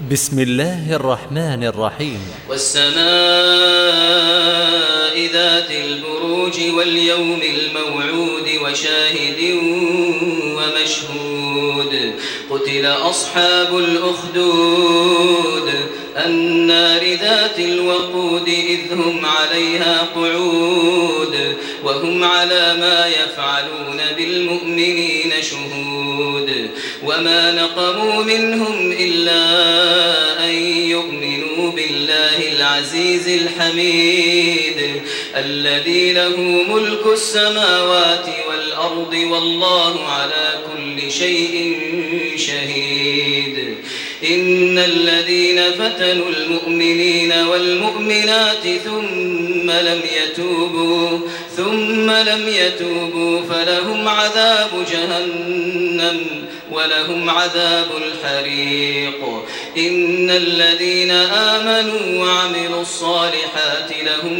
بسم الله الرحمن الرحيم. والسماء ذات البروج واليوم الموعود وشاهد ومشهود. قتل أصحاب الأخدود النار ذات الوقود إذ هم عليها قعود وهم على ما يفعلون بالمؤمنين شهود. وما نقموا منهم إلا أن يؤمنوا بالله العزيز الحميد الذي له ملك السماوات والأرض والله على كل شيء شهيد. إن الذين فتنوا المؤمنين والمؤمنات ثم لم يتوبوا فلهم عذاب جهنم ولهم عذاب الحريق. إن الذين آمنوا وعملوا الصالحات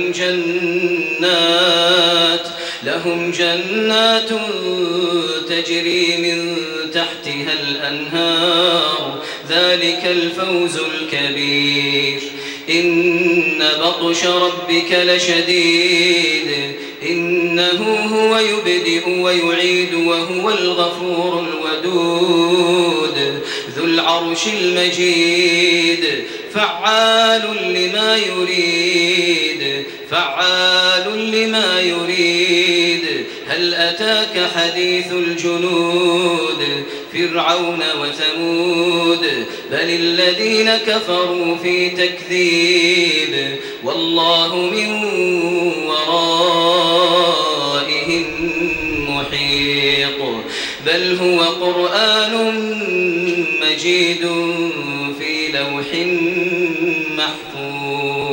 لهم جنات تجري من تحتها الأنهار ذلك الفوز الكبير. إن بطش ربك لشديد إنه هو يبدئ ويعيد وهو الغفور الودود ذو العرش المجيد فعال لما يريد. هل أتاك حديث الجنود فرعون وثمود بل الذين كفروا في تكذيب والله من ورائهم محيط. بل هو قرآن مجيد في لوح محفوظ.